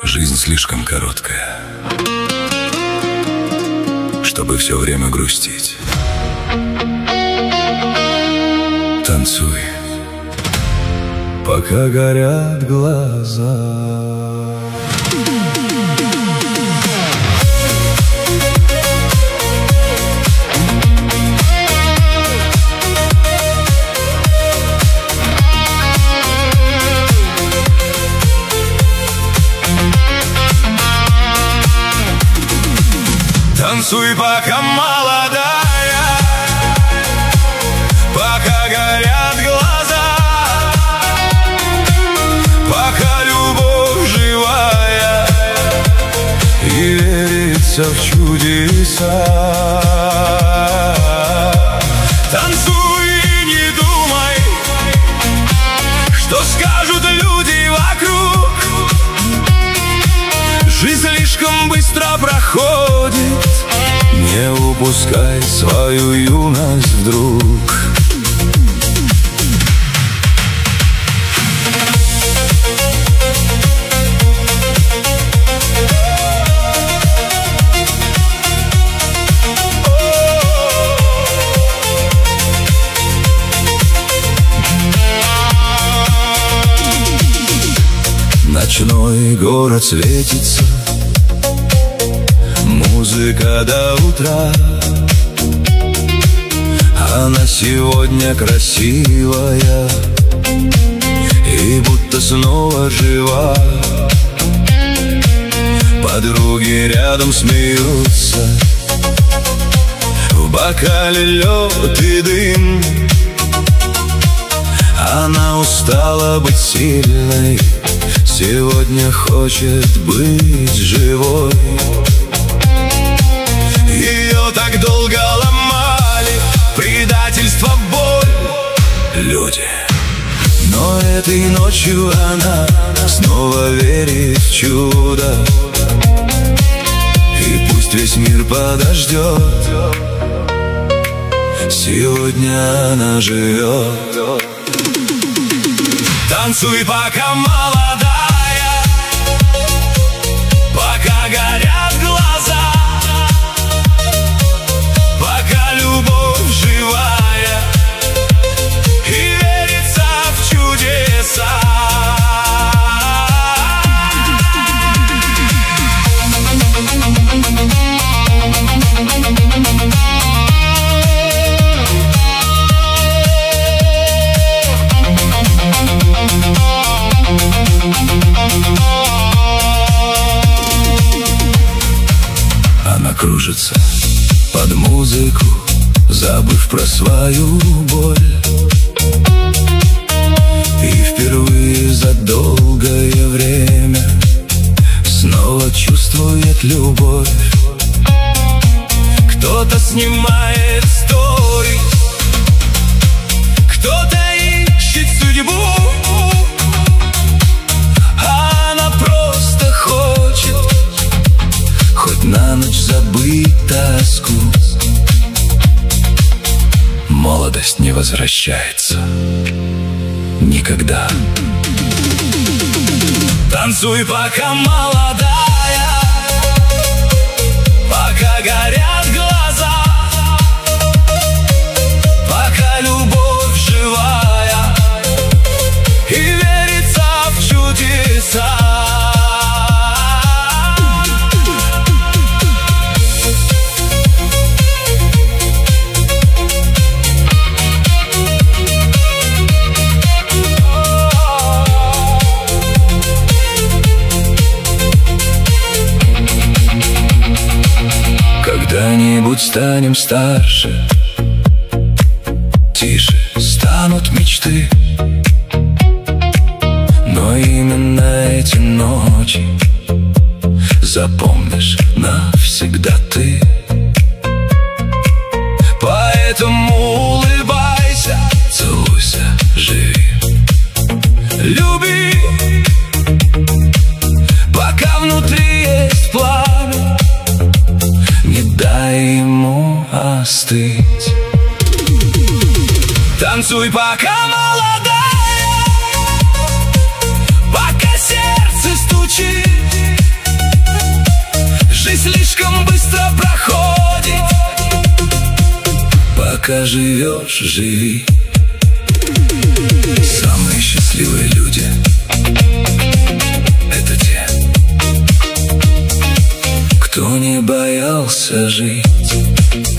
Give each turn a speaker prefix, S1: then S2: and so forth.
S1: Жизнь слишком короткая, чтобы все время грустить. Танцуй, пока горят глаза. Танцуй, пока молодая, пока горят глаза, пока любовь живая и верится в чудеса. Танцуй и не думай, что скажут люди вокруг. Жизнь слишком быстро проходит, не упускай свою юность вдруг. Ночной город светится, музыка до утра. Она сегодня красивая и будто снова жива. Подруги рядом смеются, в бокале лед и дым. Она устала быть сильной, сегодня хочет быть живой. Ее так долго ломали, предательство, боль, люди. Но этой ночью она снова верит в чудо. И пусть весь мир подождет, сегодня она живет. Танцуй, пока молодая, пока горят глаза, пока любовь живая и верится в чудеса. Она кружится под музыку, забыв про свою боль. И впервые за долгое время снова чувствует любовь. Кто-то снимает сторис, кто-то ищет судьбу, а она просто хочет хоть на ночь забыть тоску. Молодость не возвращается никогда. Танцуй, пока молодая, пока горят глаза, пока любовь живая и верится в чудеса. Когда-нибудь станем старше, тише станут мечты, но именно эти ночи запомнишь навсегда ты. Поэтому улыбайся, целуйся, живи, люби, пока внутри есть пламя, не дай ему остыть. Танцуй, пока молодая, пока сердце стучит, Пока живешь, живи. Самые счастливые люди — это те, кто не боялся жить.